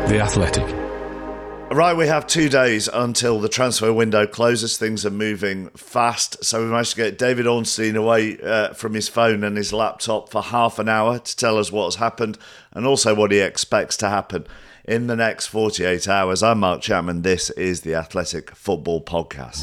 The Athletic. Right, we have 2 days until the transfer window closes. Things are moving fast. So we managed to get David Ornstein away from his phone and his laptop for half an hour to tell us what's happened and also what he expects to happen in the next 48 hours. I'm Mark Chapman. This is the Athletic Football Podcast.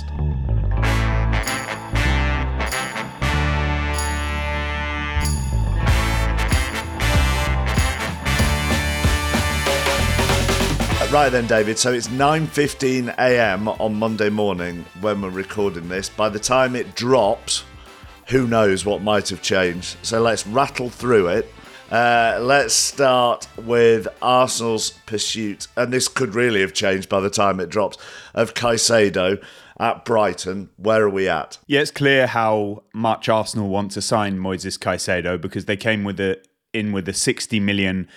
Right then, David, so it's 9:15 a.m. on Monday morning when we're recording this. By the time it drops, who knows what might have changed. So let's rattle through it. Let's start with Arsenal's pursuit, and this could really have changed by the time it drops, of Caicedo at Brighton. Where are we at? Yeah, it's clear how much Arsenal want to sign Moises Caicedo because they came with a £60 million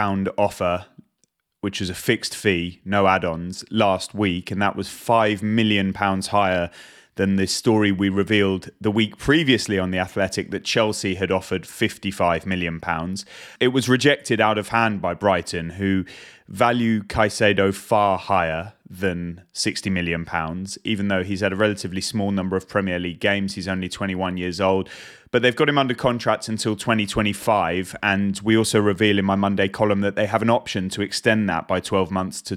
offer, which was a fixed fee, no add-ons, last week. And that was £5 million higher than the story we revealed the week previously on The Athletic that Chelsea had offered £55 million. It was rejected out of hand by Brighton, who value Caicedo far higher than £60 million, even though he's had a relatively small number of Premier League games. He's only 21 years old. But they've got him under contract until 2025. And we also reveal in my Monday column that they have an option to extend that by 12 months to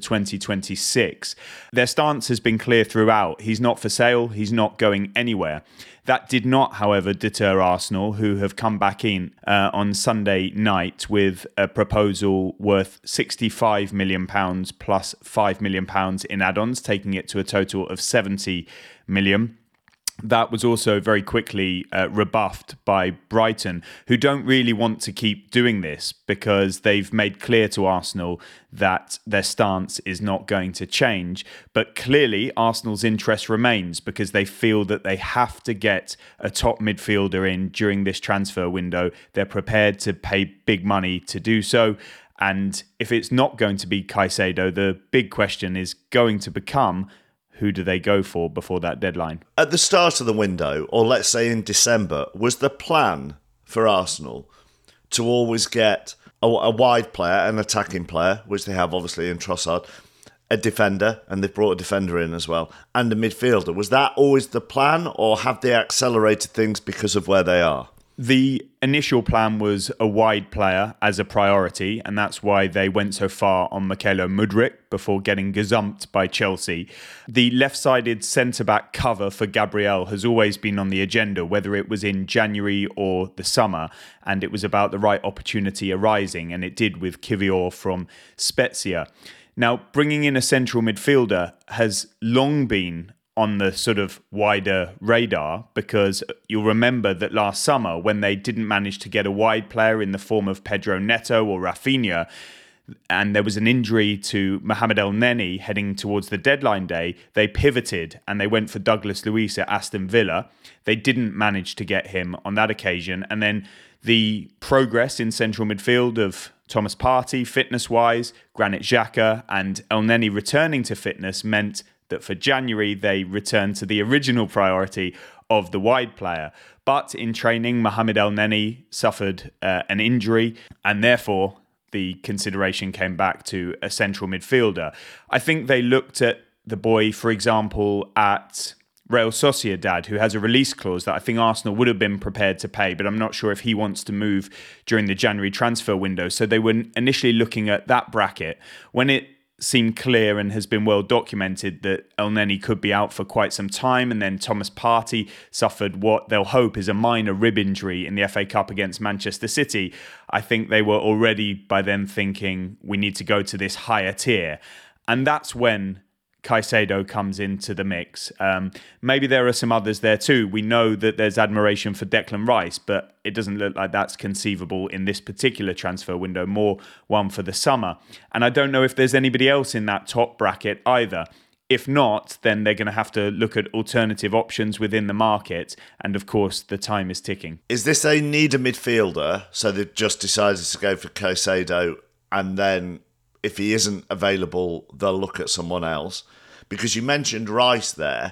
2026. Their stance has been clear throughout. He's not for sale. He's not going anywhere. That did not, however, deter Arsenal, who have come back in on Sunday night with a proposal worth £65 million plus £5 million in add-ons, taking it to a total of £70 million. That was also very quickly rebuffed by Brighton, who don't really want to keep doing this because they've made clear to Arsenal that their stance is not going to change. But clearly, Arsenal's interest remains because they feel that they have to get a top midfielder in during this transfer window. They're prepared to pay big money to do so. And if it's not going to be Caicedo, the big question is going to become, who do they go for before that deadline? At the start of the window, or let's say in December, was the plan for Arsenal to always get a wide player, an attacking player, which they have obviously in Trossard, a defender, and they've brought a defender in as well, and a midfielder? Was that always the plan, or have they accelerated things because of where they are? The initial plan was a wide player as a priority, and that's why they went so far on Mykhailo Mudryk before getting gazumped by Chelsea. The left-sided centre-back cover for Gabriel has always been on the agenda, whether it was in January or the summer, and it was about the right opportunity arising, and it did with Kivior from Spezia. Now, bringing in a central midfielder has long been on the sort of wider radar, because you'll remember that last summer when they didn't manage to get a wide player in the form of Pedro Neto or Rafinha, and there was an injury to Mohamed El Neni heading towards the deadline day, they pivoted and they went for Douglas Luiz at Aston Villa. They didn't manage to get him on that occasion. And then the progress in central midfield of Thomas Partey, fitness-wise, Granit Xhaka and El Neni returning to fitness meant that for January, they returned to the original priority of the wide player. But in training, Mohamed El Neni suffered an injury, and therefore the consideration came back to a central midfielder. I think they looked at the boy, for example, at Real Sociedad, who has a release clause that I think Arsenal would have been prepared to pay, but I'm not sure if he wants to move during the January transfer window. So they were initially looking at that bracket. When it seemed clear and has been well documented that El Neni could be out for quite some time, and then Thomas Partey suffered what they'll hope is a minor rib injury in the FA Cup against Manchester City, I think they were already by then thinking we need to go to this higher tier. And that's when Caicedo comes into the mix. Maybe there are some others there too. We know that there's admiration for Declan Rice, but it doesn't look like that's conceivable in this particular transfer window, more one for the summer. And I don't know if there's anybody else in that top bracket either. If not, then they're going to have to look at alternative options within the market. And of course, the time is ticking. Is this they need a midfielder, so they've just decided to go for Caicedo, and then if he isn't available, they'll look at someone else? Because you mentioned Rice there.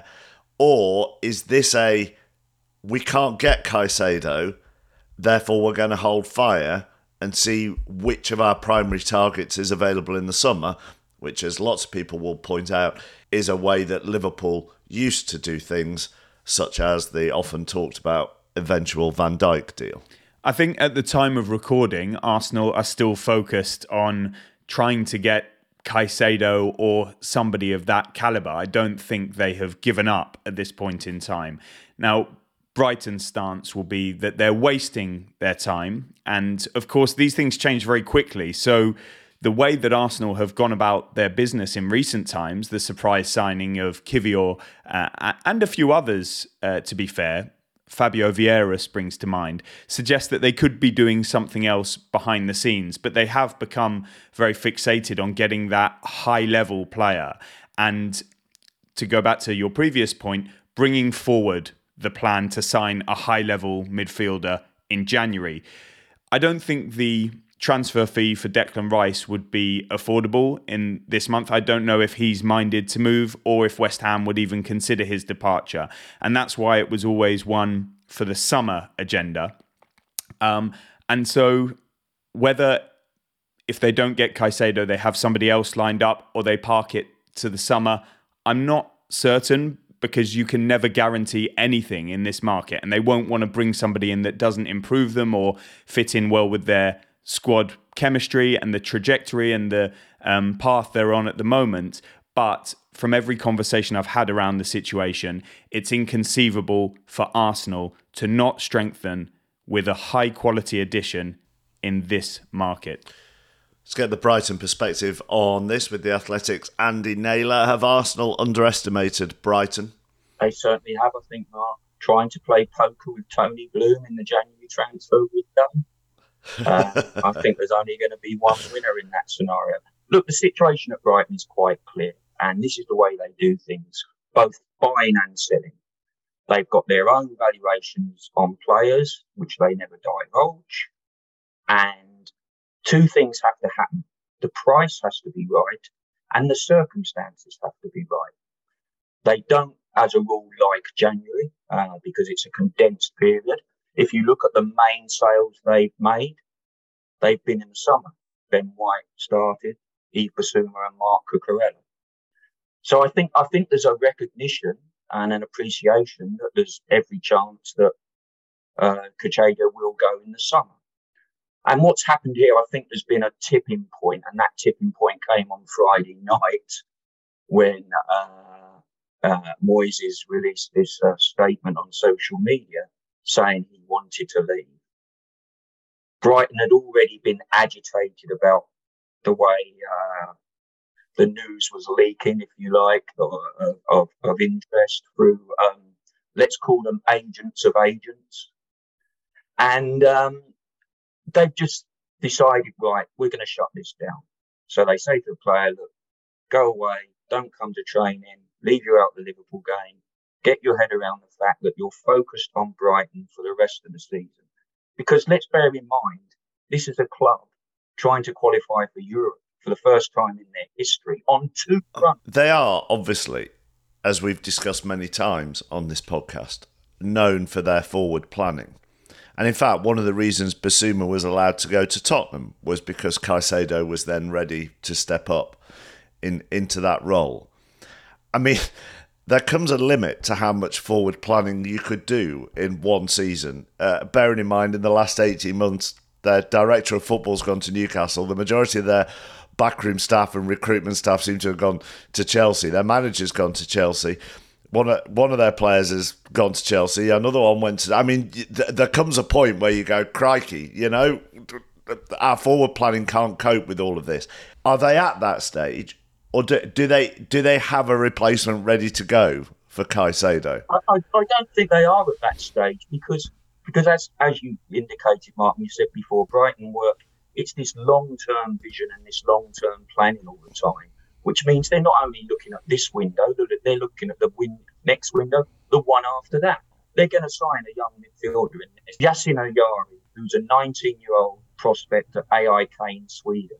Or is this we can't get Caicedo, therefore we're going to hold fire and see which of our primary targets is available in the summer, which, as lots of people will point out, is a way that Liverpool used to do things, such as the often talked about eventual Van Dijk deal. I think at the time of recording, Arsenal are still focused on trying to get Caicedo or somebody of that calibre. I don't think they have given up at this point in time. Now, Brighton's stance will be that they're wasting their time. And of course, these things change very quickly. So the way that Arsenal have gone about their business in recent times, the surprise signing of Kivior and a few others, to be fair, Fabio Vieira springs to mind, suggests that they could be doing something else behind the scenes, but they have become very fixated on getting that high-level player. And to go back to your previous point, bringing forward the plan to sign a high-level midfielder in January. I don't think the transfer fee for Declan Rice would be affordable in this month. I don't know if he's minded to move or if West Ham would even consider his departure. And that's why it was always one for the summer agenda. And so whether if they don't get Caicedo, they have somebody else lined up or they park it to the summer, I'm not certain, because you can never guarantee anything in this market. And they won't want to bring somebody in that doesn't improve them or fit in well with their squad chemistry and the trajectory and the path they're on at the moment. But from every conversation I've had around the situation, it's inconceivable for Arsenal to not strengthen with a high quality addition in this market. Let's get the Brighton perspective on this with the Athletic's Andy Naylor. Have Arsenal underestimated Brighton? They certainly have, I think, Mark. Trying to play poker with Tony Bloom in the January transfer window. I think there's only going to be one winner in that scenario. Look, the situation at Brighton is quite clear, and this is the way they do things, both buying and selling. They've got their own valuations on players, which they never divulge, and two things have to happen. The price has to be right, and the circumstances have to be right. They don't, as a rule, like January, because it's a condensed period. If you look at the main sales they've made, they've been in the summer. Ben White started, Yves Bissouma and Marc Cucurella. So I think there's a recognition and an appreciation that there's every chance that Caicedo will go in the summer. And what's happened here, I think there's been a tipping point, and that tipping point came on Friday night when Moyes released this statement on social media saying he wanted to leave. Brighton had already been agitated about the way the news was leaking, if you like, of interest through, let's call them agents of agents. And they've just decided, right, we're going to shut this down. So they say to the player, look, go away, don't come to training, leave you out the Liverpool game, get your head around the fact that you're focused on Brighton for the rest of the season. Because let's bear in mind, this is a club trying to qualify for Europe for the first time in their history on two fronts. They are, obviously, as we've discussed many times on this podcast, known for their forward planning. And in fact, one of the reasons Bissouma was allowed to go to Tottenham was because Caicedo was then ready to step up into that role. I mean, there comes a limit to how much forward planning you could do in one season. Bearing in mind, in the last 18 months, their director of football's gone to Newcastle. The majority of their backroom staff and recruitment staff seem to have gone to Chelsea. Their manager's gone to Chelsea. One of their players has gone to Chelsea. Another one went to... I mean, there comes a point where you go, crikey, you know, our forward planning can't cope with all of this. Are they at that stage? Or do they have a replacement ready to go for Caicedo? I don't think they are at that stage because as you indicated, Martin, you said before, Brighton work, it's this long-term vision and this long-term planning all the time, which means they're not only looking at this window, they're looking at the next window, the one after that. They're going to sign a young midfielder in this. Yasin Oyari, who's a 19-year-old prospect at AIK in Sweden.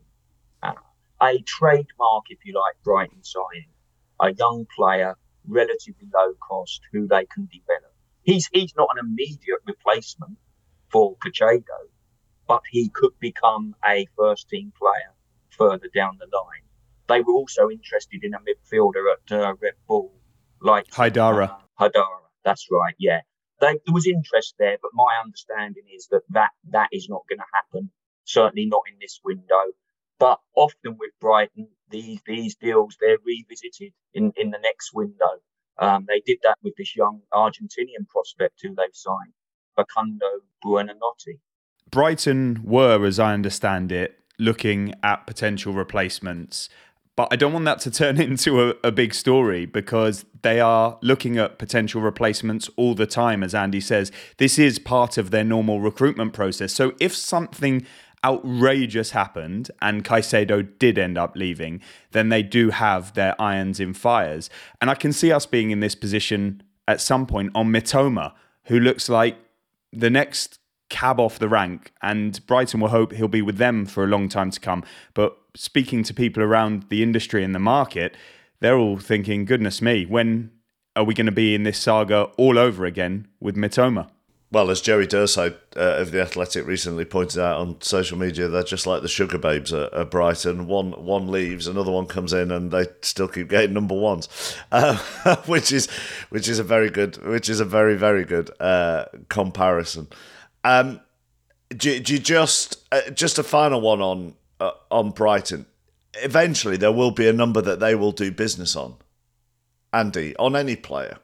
A trademark, if you like, Brighton signing. A young player, relatively low cost, who they can develop. He's not an immediate replacement for Caicedo, but he could become a first-team player further down the line. They were also interested in a midfielder at Red Bull, like Haidara. Haidara. That's right. Yeah, there was interest there, but my understanding is that is not going to happen. Certainly not in this window. But often with Brighton, these deals they're revisited in the next window. They did that with this young Argentinian prospect who they've signed, Facundo Buonanotte. Brighton were, as I understand it, looking at potential replacements. But I don't want that to turn into a big story, because they are looking at potential replacements all the time, as Andy says. This is part of their normal recruitment process. So if something outrageous happened and Caicedo did end up leaving, then they do have their irons in fires. And I can see us being in this position at some point on Mitoma, who looks like the next cab off the rank, and Brighton will hope he'll be with them for a long time to come. But speaking to people around the industry and the market, they're all thinking, goodness me, when are we going to be in this saga all over again with Mitoma? Well, as Joey Durside of The Athletic recently pointed out on social media, they're just like the sugar babes at Brighton. One leaves, another one comes in, and they still keep getting number ones, which is a very very good comparison. Do you just a final one on Brighton? Eventually, there will be a number that they will do business on. Andy, on any player.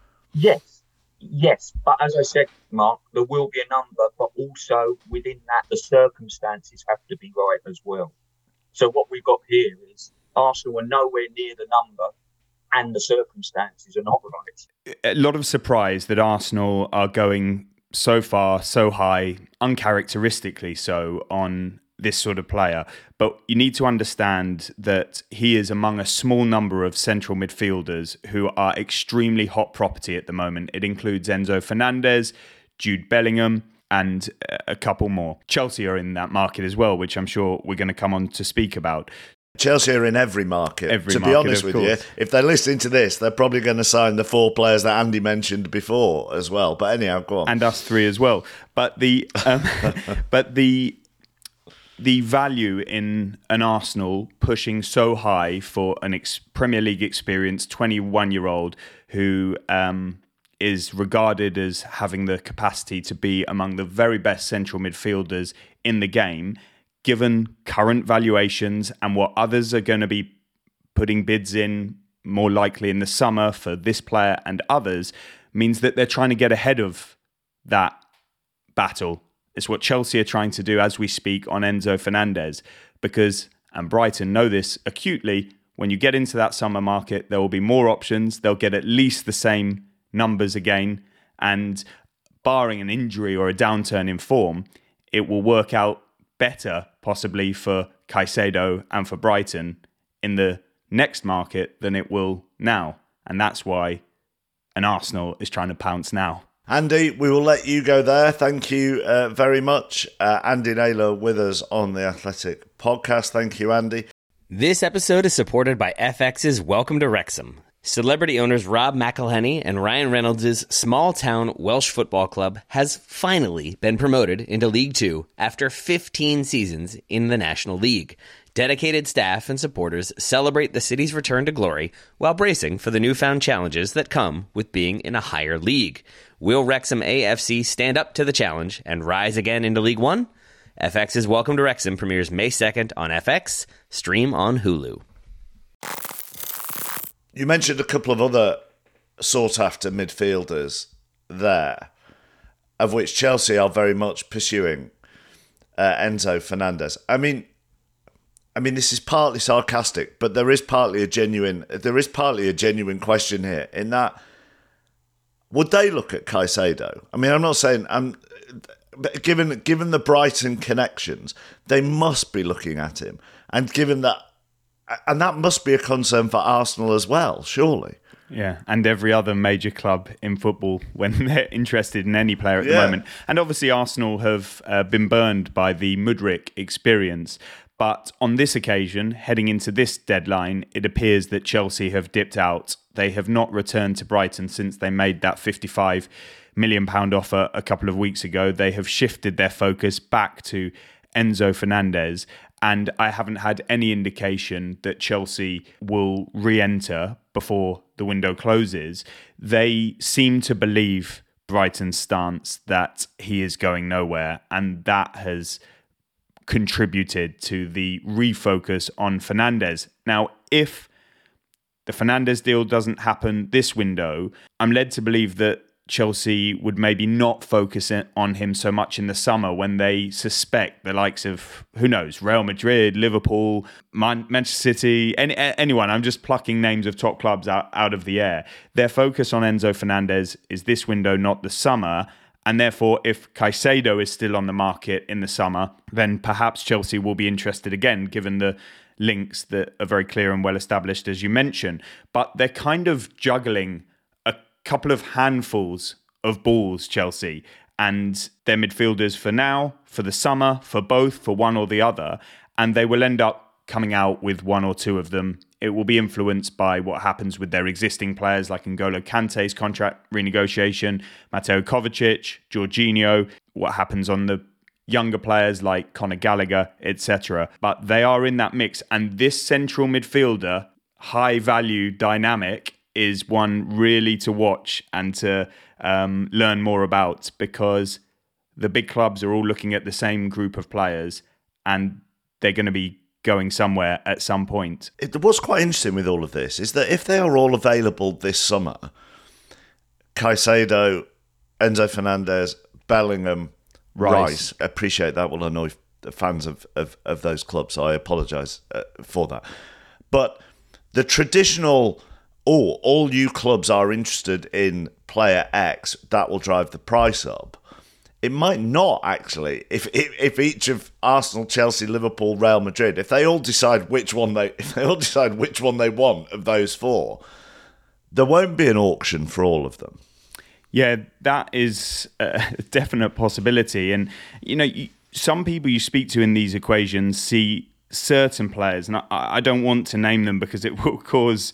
Yes, but as I said, Mark, there will be a number, but also within that, the circumstances have to be right as well. So what we've got here is Arsenal are nowhere near the number, and the circumstances are not right. A lot of surprise that Arsenal are going so far, so high, uncharacteristically so, on this sort of player. But you need to understand that he is among a small number of central midfielders who are extremely hot property at the moment. It includes Enzo Fernandez, Jude Bellingham, and a couple more. Chelsea are in that market as well, which I'm sure we're going to come on to speak about. Chelsea are in every market. To be honest with you, if they're listening to this, they're probably going to sign the 4 players that Andy mentioned before as well. But anyhow, go on. And us 3 as well. But the the value in an Arsenal pushing so high for an Premier League experienced 21-year-old who is regarded as having the capacity to be among the very best central midfielders in the game, given current valuations and what others are going to be putting bids in more likely in the summer for this player and others, means that they're trying to get ahead of that battle. It's what Chelsea are trying to do as we speak on Enzo Fernandez, because, and Brighton know this acutely, when you get into that summer market, there will be more options. They'll get at least the same numbers again. And barring an injury or a downturn in form, it will work out better, possibly, for Caicedo and for Brighton in the next market than it will now. And that's why an Arsenal is trying to pounce now. Andy, we will let you go there. Thank you very much. Andy Naylor with us on the Athletic Podcast. Thank you, Andy. This episode is supported by FX's Welcome to Wrexham. Celebrity owners Rob McElhenney and Ryan Reynolds' small-town Welsh football club has finally been promoted into League Two after 15 seasons in the National League. Dedicated staff and supporters celebrate the city's return to glory while bracing for the newfound challenges that come with being in a higher league. Will Wrexham AFC stand up to the challenge and rise again into League One? FX's Welcome to Wrexham premieres May 2nd on FX, stream on Hulu. You mentioned a couple of other sought-after midfielders there, of which Chelsea are very much pursuing Enzo Fernandez. I mean, this is partly sarcastic, but there is partly a genuine question here in that, would they look at Caicedo? I mean, I'm not saying, given the Brighton connections, they must be looking at him, and given that, and that must be a concern for Arsenal as well, surely. Yeah, and every other major club in football when they're interested in any player at the moment. And obviously Arsenal have been burned by the Mudryk experience. But on this occasion, heading into this deadline, it appears that Chelsea have dipped out. They have not returned to Brighton since they made that £55 million offer a couple of weeks ago. They have shifted their focus back to Enzo Fernandez. and I haven't had any indication that Chelsea will re-enter before the window closes. They seem to believe Brighton's stance that he is going nowhere, and that has contributed to the refocus on Fernandes. Now, if the Fernandes deal doesn't happen this window, I'm led to believe that Chelsea would maybe not focus on him so much in the summer when they suspect the likes of, who knows, Real Madrid, Liverpool, Manchester City, anyone. I'm just plucking names of top clubs out of the air. Their focus on Enzo Fernandez is this window, not the summer. And therefore, if Caicedo is still on the market in the summer, then perhaps Chelsea will be interested again, given the links that are very clear and well established, as you mentioned. But they're kind of juggling couple of handfuls of balls, Chelsea, and their midfielders for now, for the summer, for both, for one or the other, and they will end up coming out with one or two of them. It will be influenced by what happens with their existing players like N'Golo Kante's contract renegotiation, Mateo Kovacic, Jorginho, what happens on the younger players like Conor Gallagher, etc. But they are in that mix, and this central midfielder, high-value dynamic, is one really to watch and to learn more about, because the big clubs are all looking at the same group of players and they're going to be going somewhere at some point. What's quite interesting with all of this is that if they are all available this summer, Caicedo, Enzo Fernandez, Bellingham, Rice, appreciate that will annoy the fans of those clubs, so I apologise for that. But the traditional... all you clubs are interested in player X, that will drive the price up. It might not actually. If each of Arsenal, Chelsea, Liverpool, Real Madrid, if they all decide which one they want of those four, there won't be an auction for all of them. Yeah, that is a definite possibility. And some people you speak to in these equations see certain players, and I don't want to name them because it will cause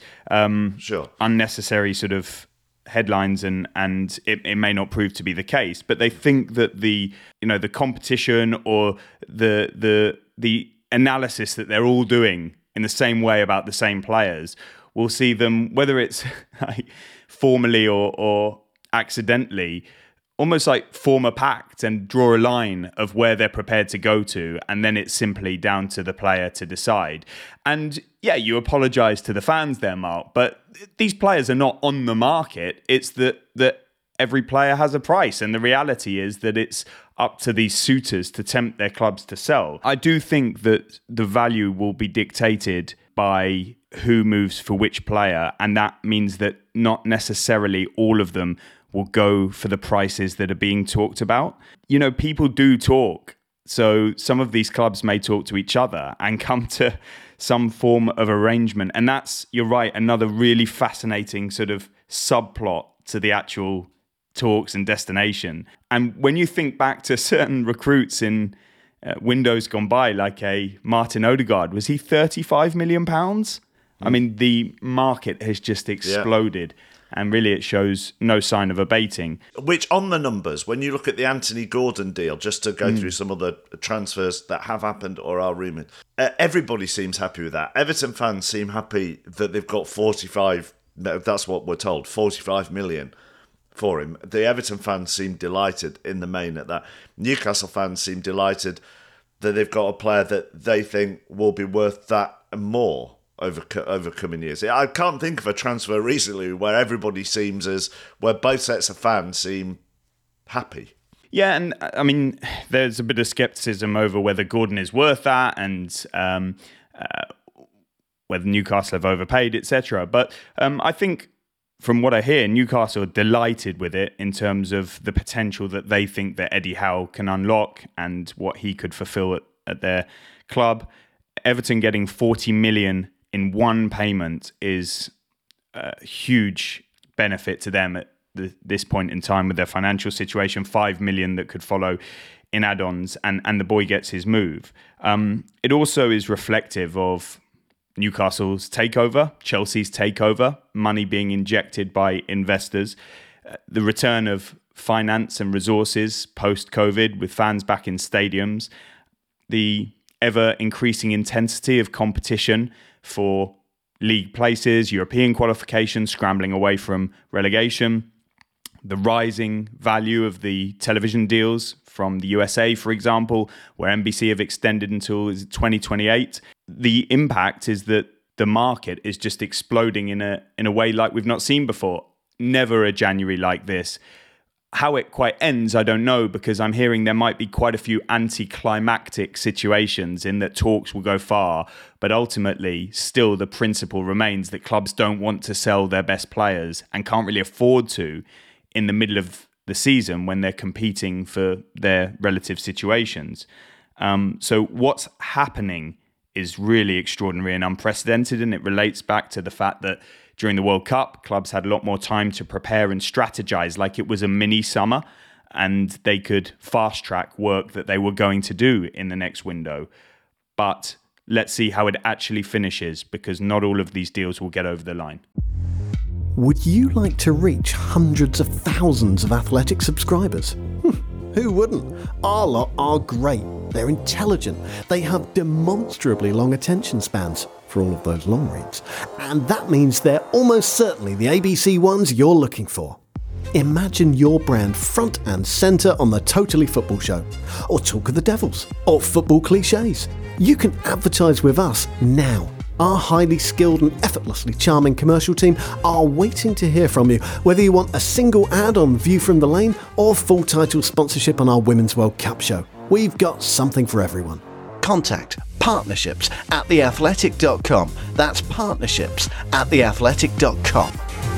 unnecessary sort of headlines, and it may not prove to be the case. But they think that the competition or the analysis that they're all doing in the same way about the same players will see them, whether it's like formally or accidentally, almost like form a pact and draw a line of where they're prepared to go to, and then it's simply down to the player to decide. And yeah, you apologise to the fans there, Mark, but these players are not on the market. It's that every player has a price, and the reality is that it's up to these suitors to tempt their clubs to sell. I do think that the value will be dictated by who moves for which player, and that means that not necessarily all of them will go for the prices that are being talked about. People do talk. So some of these clubs may talk to each other and come to some form of arrangement. And that's, you're right, another really fascinating sort of subplot to the actual talks and destination. And when you think back to certain recruits in windows gone by, like a Martin Odegaard, was he £35 million? I mean, the market has just exploded. Yeah. And really, it shows no sign of abating. Which, on the numbers, when you look at the Anthony Gordon deal, just to go through some of the transfers that have happened or are rumoured, everybody seems happy with that. Everton fans seem happy that they've got 45, that's what we're told, 45 million for him. The Everton fans seem delighted in the main at that. Newcastle fans seem delighted that they've got a player that they think will be worth that and more over coming years. I can't think of a transfer recently where everybody where both sets of fans seem happy. Yeah, and I mean, there's a bit of scepticism over whether Gordon is worth that, and whether Newcastle have overpaid, etc. But I think, from what I hear, Newcastle are delighted with it in terms of the potential that they think that Eddie Howe can unlock and what he could fulfill at their club. Everton getting 40 million in one payment is a huge benefit to them at this point in time with their financial situation. 5 million that could follow in add-ons, and the boy gets his move. It also is reflective of Newcastle's takeover, Chelsea's takeover, money being injected by investors, the return of finance and resources post-COVID with fans back in stadiums, the ever increasing intensity of competition for league places, European qualifications, scrambling away from relegation, the rising value of the television deals from the USA, for example, where NBC have extended until 2028. The impact is that the market is just exploding in a way like we've not seen before. Never a January like this. How it quite ends, I don't know, because I'm hearing there might be quite a few anticlimactic situations in that talks will go far, but ultimately, still the principle remains that clubs don't want to sell their best players and can't really afford to in the middle of the season when they're competing for their relative situations. So what's happening is really extraordinary and unprecedented, and it relates back to the fact that during the World Cup, clubs had a lot more time to prepare and strategize like it was a mini summer, and they could fast track work that they were going to do in the next window. But let's see how it actually finishes, because not all of these deals will get over the line. Would you like to reach hundreds of thousands of Athletic subscribers? Who wouldn't? Our lot are great. They're intelligent. They have demonstrably long attention spans for all of those long reads. And that means they're almost certainly the ABC ones you're looking for. Imagine your brand front and centre on the Totally Football Show, or Talk of the Devils, or Football Cliches. You can advertise with us now. Our highly skilled and effortlessly charming commercial team are waiting to hear from you, whether you want a single ad on View from the Lane or full title sponsorship on our Women's World Cup show. We've got something for everyone. Contact partnerships@theathletic.com. That's partnerships@theathletic.com.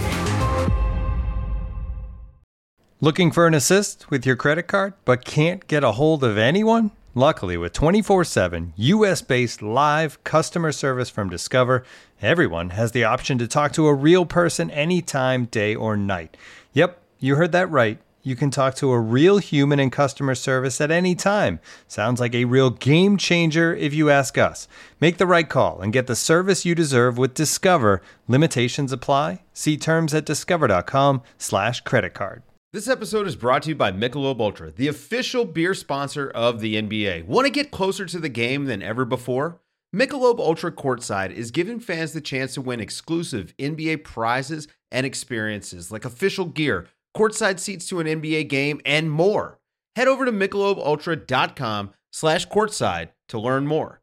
Looking for an assist with your credit card but can't get a hold of anyone? Luckily, with 24/7 US-based live customer service from Discover, everyone has the option to talk to a real person anytime, day or night. Yep, you heard that right. You can talk to a real human in customer service at any time. Sounds like a real game changer if you ask us. Make the right call and get the service you deserve with Discover. Limitations apply. See terms at discover.com/creditcard. This episode is brought to you by Michelob Ultra, the official beer sponsor of the NBA. Want to get closer to the game than ever before? Michelob Ultra Courtside is giving fans the chance to win exclusive NBA prizes and experiences like official gear, courtside seats to an NBA game, and more. Head over to MichelobUltra.com/courtside to learn more.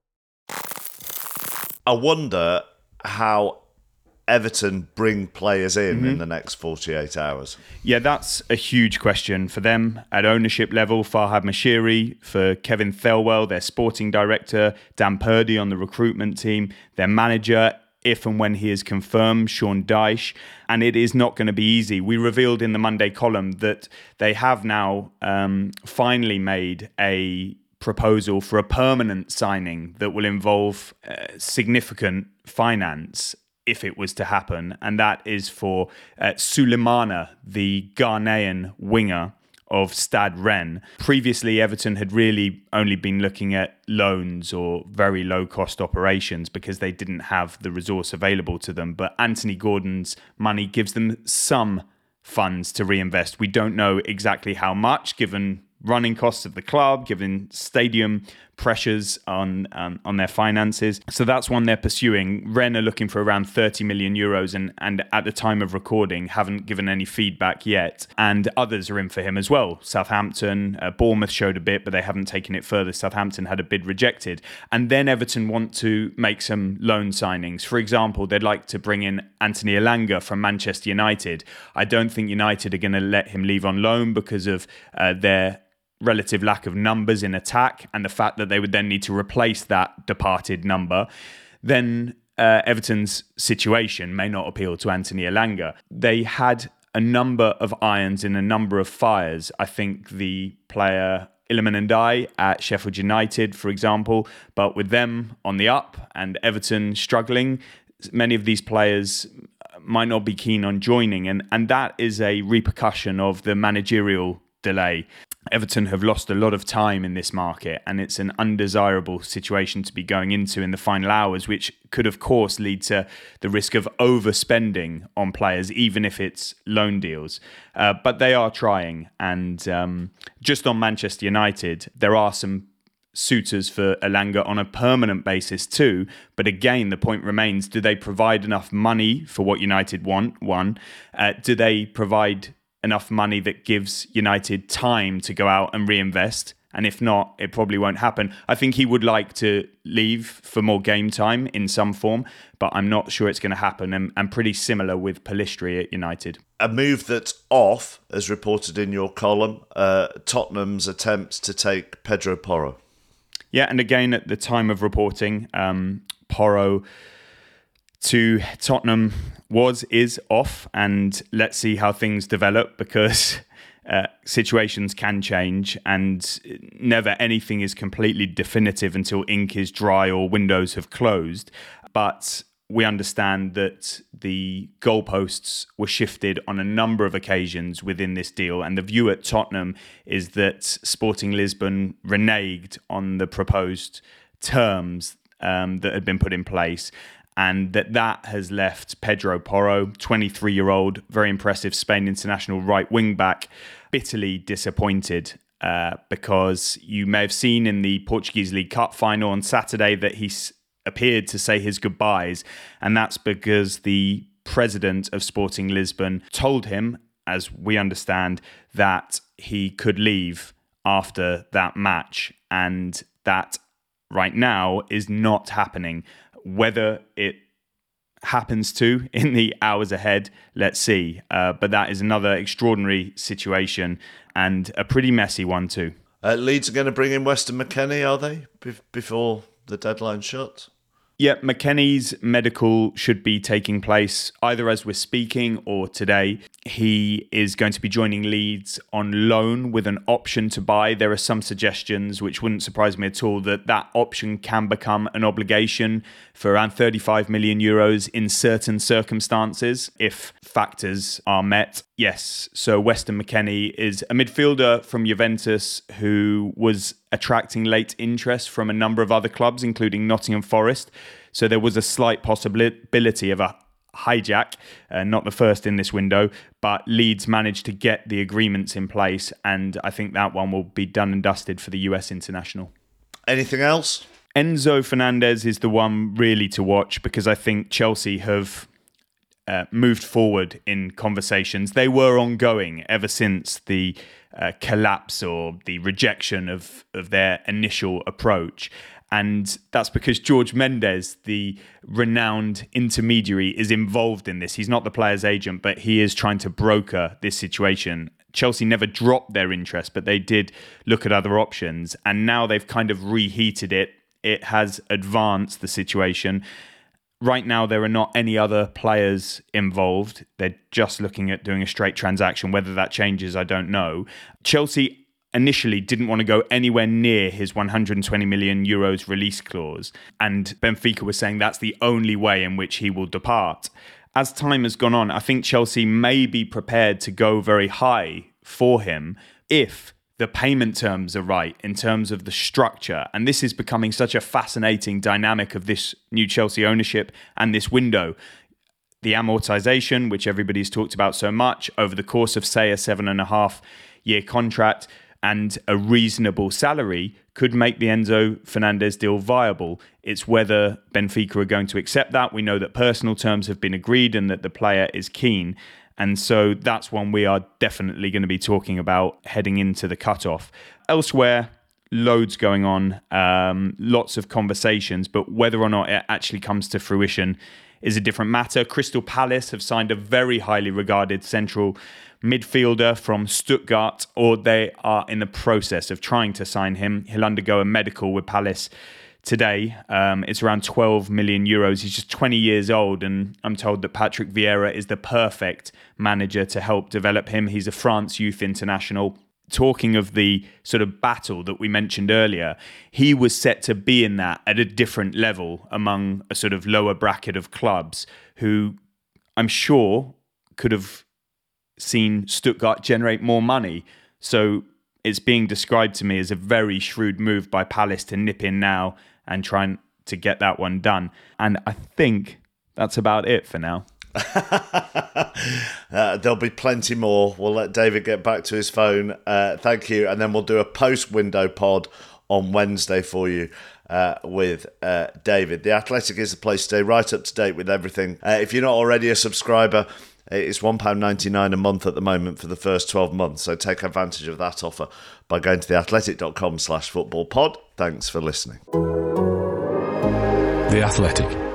I wonder how Everton bring players in the next 48 hours. Yeah, that's a huge question for them. At ownership level, Farhad Moshiri, for Kevin Thelwell, their sporting director, Dan Purdy on the recruitment team, their manager, if and when he is confirmed, Sean Dyche, and it is not going to be easy. We revealed in the Monday column that they have now finally made a proposal for a permanent signing that will involve significant finance if it was to happen, and that is for Sulemana, the Ghanaian winger of Stade Rennes. Previously, Everton had really only been looking at loans or very low-cost operations because they didn't have the resource available to them. But Anthony Gordon's money gives them some funds to reinvest. We don't know exactly how much, given running costs of the club, given stadium pressures on their finances. So that's one they're pursuing. Rennes are looking for around 30 million euros and at the time of recording haven't given any feedback yet. And others are in for him as well. Southampton, Bournemouth showed a bit, but they haven't taken it further. Southampton had a bid rejected. And then Everton want to make some loan signings. For example, they'd like to bring in Anthony Elanga from Manchester United. I don't think United are going to let him leave on loan because of their relative lack of numbers in attack and the fact that they would then need to replace that departed number. Then Everton's situation may not appeal to Anthony Elanga. They had a number of irons in a number of fires. I think the player Iliman Ndiaye at Sheffield United, for example, but with them on the up and Everton struggling, many of these players might not be keen on joining, and that is a repercussion of the managerial delay. Everton have lost a lot of time in this market, and it's an undesirable situation to be going into in the final hours, which could, of course, lead to the risk of overspending on players, even if it's loan deals. But they are trying. And just on Manchester United, there are some suitors for Elanga on a permanent basis too. But again, the point remains, do they provide enough money for what United want? One, do they provide enough money that gives United time to go out and reinvest? And if not, it probably won't happen. I think he would like to leave for more game time in some form, but I'm not sure it's going to happen. And pretty similar with Pellistri at United. A move that's off, as reported in your column, Tottenham's attempts to take Pedro Porro. Yeah, and again, at the time of reporting, Porro to Tottenham is off, and let's see how things develop, because situations can change and never anything is completely definitive until ink is dry or windows have closed. But we understand that the goalposts were shifted on a number of occasions within this deal, and the view at Tottenham is that Sporting Lisbon reneged on the proposed terms that had been put in place, and that has left Pedro Porro, 23-year-old, very impressive Spain international right wing-back, bitterly disappointed because you may have seen in the Portuguese League Cup final on Saturday that he's appeared to say his goodbyes, and that's because the president of Sporting Lisbon told him, as we understand, that he could leave after that match, and that right now is not happening. Whether it happens to in the hours ahead, let's see. But that is another extraordinary situation and a pretty messy one too. Leeds are going to bring in Weston McKennie, are they, before the deadline shuts? Yeah, McKennie's medical should be taking place either as we're speaking or today. He is going to be joining Leeds on loan with an option to buy. There are some suggestions, which wouldn't surprise me at all, that option can become an obligation for around 35 million euros in certain circumstances if factors are met. Yes, so Weston McKennie is a midfielder from Juventus who was attracting late interest from a number of other clubs, including Nottingham Forest. So there was a slight possibility of a hijack, not the first in this window, but Leeds managed to get the agreements in place, and I think that one will be done and dusted for the US international. Anything else? Enzo Fernandez is the one really to watch, because I think Chelsea have moved forward in conversations. They were ongoing ever since the collapse or the rejection of their initial approach. And that's because George Mendes, the renowned intermediary, is involved in this. He's not the player's agent, but he is trying to broker this situation. Chelsea never dropped their interest, but they did look at other options. And now they've kind of reheated it. It has advanced the situation. Right now, there are not any other players involved. They're just looking at doing a straight transaction. Whether that changes, I don't know. Chelsea initially didn't want to go anywhere near his 120 million euros release clause, and Benfica was saying that's the only way in which he will depart. As time has gone on, I think Chelsea may be prepared to go very high for him if the payment terms are right in terms of the structure. And this is becoming such a fascinating dynamic of this new Chelsea ownership and this window. The amortization, which everybody's talked about so much, over the course of, say, a 7.5-year contract, and a reasonable salary could make the Enzo Fernandez deal viable. It's whether Benfica are going to accept that. We know that personal terms have been agreed and that the player is keen. And so that's one we are definitely going to be talking about heading into the cutoff. Elsewhere, loads going on, lots of conversations, but whether or not it actually comes to fruition is a different matter. Crystal Palace have signed a very highly regarded central midfielder from Stuttgart, or they are in the process of trying to sign him. He'll undergo a medical with Palace today. It's around 12 million euros. He's just 20 years old, and I'm told that Patrick Vieira is the perfect manager to help develop him. He's a France youth international. Talking of the sort of battle that we mentioned earlier, he was set to be in that at a different level among a sort of lower bracket of clubs who I'm sure could have seen Stuttgart generate more money. So it's being described to me as a very shrewd move by Palace to nip in now and try to get that one done. And I think that's about it for now. There'll be plenty more. We'll let David get back to his phone. Thank you. And then we'll do a post-window pod on Wednesday for you with David. The Athletic is the place to stay right up to date with everything. If you're not already a subscriber, it's £1.99 a month at the moment for the first 12 months. So take advantage of that offer by going to theathletic.com/footballpod. Thanks for listening. The Athletic.